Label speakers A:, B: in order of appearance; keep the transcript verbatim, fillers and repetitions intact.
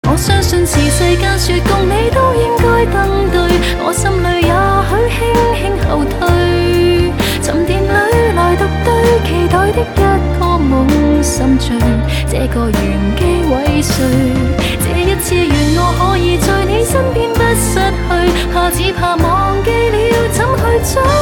A: 我相信是世間說共你都應該登對，我心裏也許輕輕後退，沉澱裏來獨對，期待的一個夢心醉，這個玄機毀碎，這一次願我可以在你身邊不失去，怕只怕忘記了怎去追。